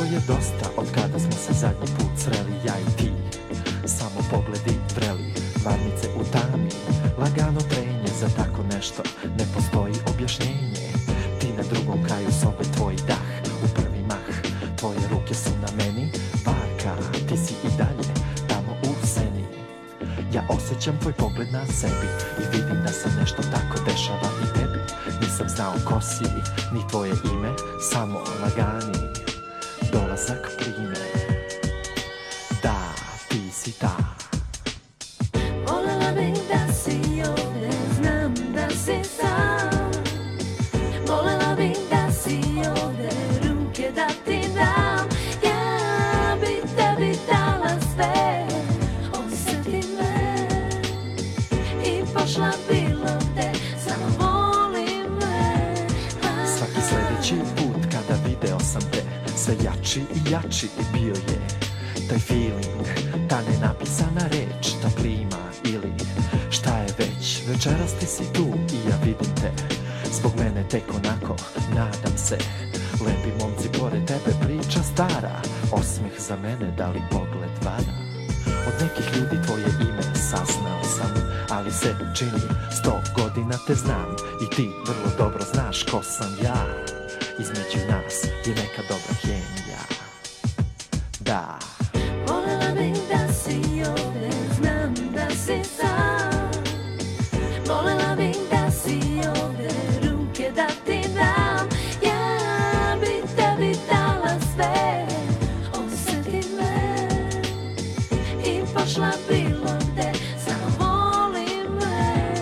Ovo je dosta od kada smo se zadnji put sreli, ja i ti. Samo pogledi vreli, varnice u tami, lagano trenje, za tako nešto ne postoji objašnjenje. Ti na drugom kraju sobe, tvoj dah u prvi mah, tvoje ruke su na meni, varka, ti si i dalje tamo u seni. Ja osjećam tvoj pogled na sebi i vidim da se nešto tako dešava i tebi. Nisam znao ko si, ni tvoje ime, samo lagani dolazak plime. Da, ti si ta. Volela bih da si ovdje, znam da si sam. Volela bih da si ovdje, ruke da ti dam. Ja bi tebi dala sve, osjeti me i pošla bilo gde, samo voli me. Svaki sledeći put kada video sam te, sve jači i jači bio je taj feeling, ta nenapisana reč, ta klima ili šta je već. Večeras ti si tu i ja vidim te, zbog mene tek onako nadam se. Lepi momci pored tebe, priča stara, osmeh za mene, da li pogled vara. Od nekih ljudi tvoje ime saznao sam, ali se čini 100 godina te znam. I ti vrlo dobro znaš ko sam ja, između nas je neka dobra hemija. Da. Volela bih da si ovdje, znam da si sam. Volela bih da si ovdje, ruke da ti dam. Ja bi tebi dala sve, osjeti me i pošla bilo gde, samo voli me.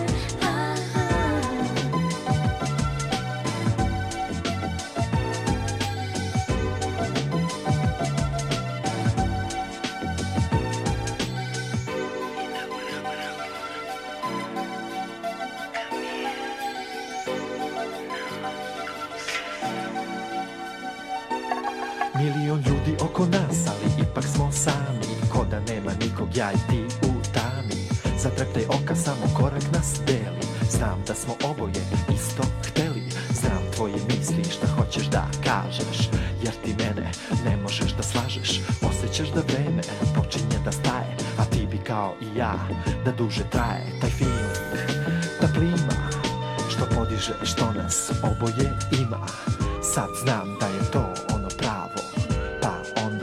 Milion ljudi oko nas, ali ipak smo sami, ko da nema nikog, ja i ti u tami. Za treptaj oka samo korak nas deli, znam da smo oboje isto hteli. Znam tvoje misli, šta hoćeš da kažeš, jer ti mene ne možeš da slažeš. Osjećaš da vreme počinje da staje, a ti bi kao i ja da duže traje. Taj feeling, ta plima, što podiže, što nas oboje ima. Sad znam da je to ono pravo, pa onda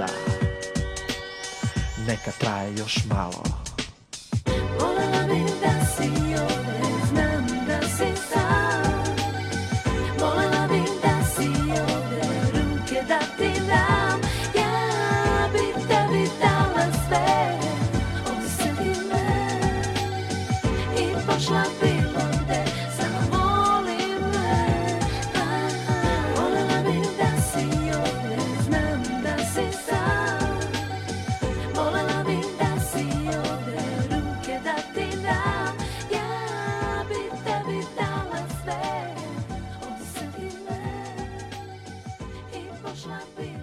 neka traje još malo. Volela bih da si ovdje, znam da si sam. Volela bih da si ovdje, ruke da ti dam. Ja bi tebi dala sve, osjeti me i pošla bilo gde, samo voli me. Volela bih da si ovdje, znam da si sam. Volela bih da si ovdje, ruke da ti dam. Ja bi tebi dala sve, osjeti me i pošla bilo